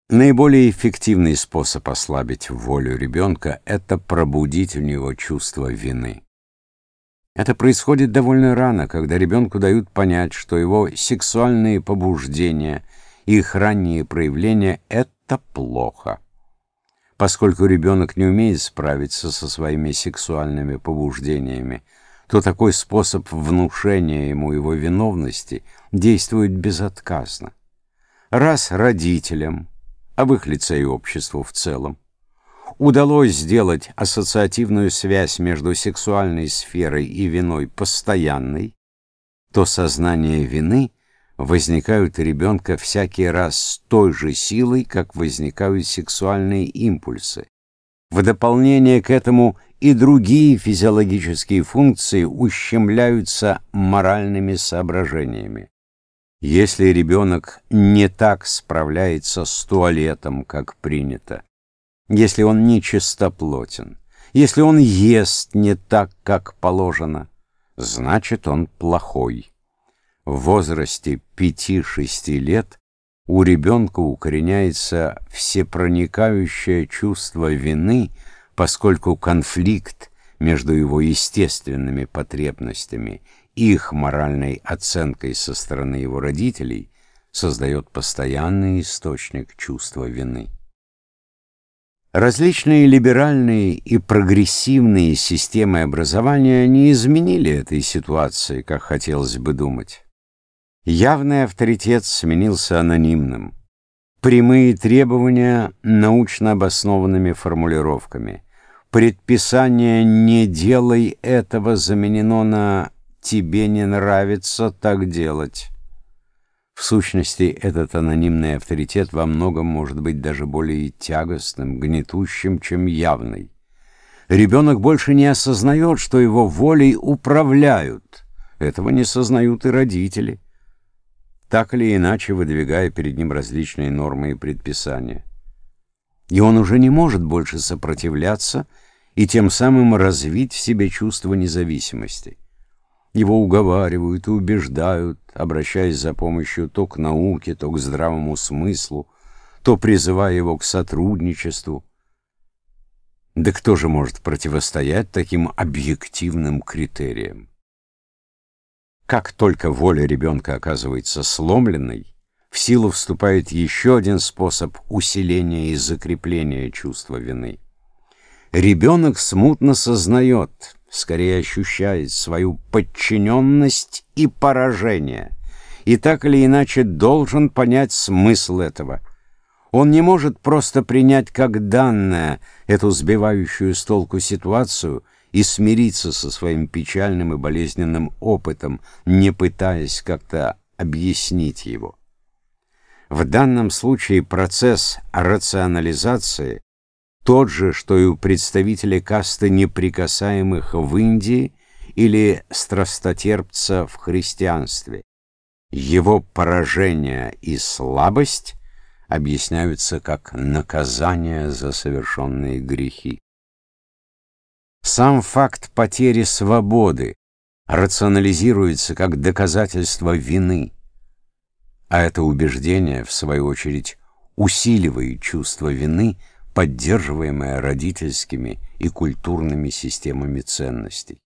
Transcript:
Наиболее эффективный способ ослабить волю ребенка – это пробудить в него чувство вины. Это происходит довольно рано, когда ребенку дают понять, что его сексуальные побуждения и их ранние проявления – это плохо. Поскольку ребенок не умеет справиться со своими сексуальными побуждениями, то такой способ внушения ему его виновности действует безотказно. Раз родителям, а в их лице и обществу в целом, удалось сделать ассоциативную связь между сексуальной сферой и виной постоянной, то сознание вины возникает у ребенка всякий раз с той же силой, как возникают сексуальные импульсы. В дополнение к этому и другие физиологические функции ущемляются моральными соображениями. Если ребенок не так справляется с туалетом, как принято, если он не чистоплотен, если он ест не так, как положено, значит, он плохой. В возрасте 5-6 лет у ребенка укореняется всепроникающее чувство вины, поскольку конфликт между его естественными потребностями и их моральной оценкой со стороны его родителей создает постоянный источник чувства вины. Различные либеральные и прогрессивные системы образования не изменили этой ситуации, как хотелось бы думать. Явный авторитет сменился анонимным. Прямые требования научно обоснованными формулировками. Предписание «не делай этого» заменено на «тебе не нравится так делать». В сущности, этот анонимный авторитет во многом может быть даже более тягостным, гнетущим, чем явный. Ребенок больше не осознает, что его волей управляют. Этого не сознают и родители, так или иначе выдвигая перед ним различные нормы и предписания. И он уже не может больше сопротивляться и тем самым развить в себе чувство независимости. Его уговаривают и убеждают, обращаясь за помощью то к науке, то к здравому смыслу, то призывая его к сотрудничеству. Да кто же может противостоять таким объективным критериям? Как только воля ребенка оказывается сломленной, в силу вступает еще один способ усиления и закрепления чувства вины. Ребенок смутно сознает, скорее ощущает свою подчиненность и поражение, и так или иначе должен понять смысл этого. Он не может просто принять как данное эту сбивающую с толку ситуацию и смириться со своим печальным и болезненным опытом, не пытаясь как-то объяснить его. В данном случае процесс рационализации тот же, что и у представителей касты неприкасаемых в Индии или страстотерпца в христианстве. Его поражение и слабость объясняются как наказание за совершенные грехи. Сам факт потери свободы рационализируется как доказательство вины, а это убеждение, в свою очередь, усиливает чувство вины, поддерживаемое родительскими и культурными системами ценностей.